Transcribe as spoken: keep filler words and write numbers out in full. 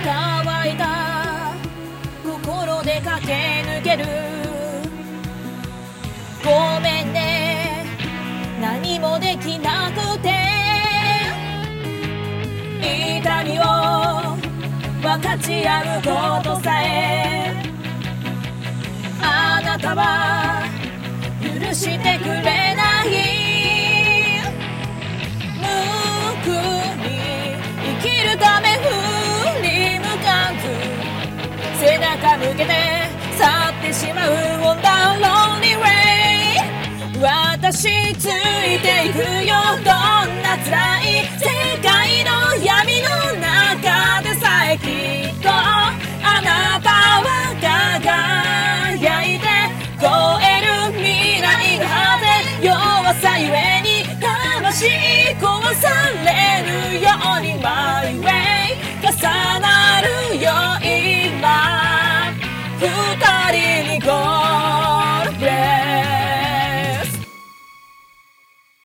乾いた心で駆け抜ける。ごめんね、何もできなくて。痛みを分かち合うことさえあなたは許してくれない。無垢に生きるため振り向かず背中向けて去ってしまう On the lonely way。 私ついていくよ、どんな辛い世界の闇の中でさえきっとあなたは輝いて越える未来の果て。弱さゆえに魂壊さ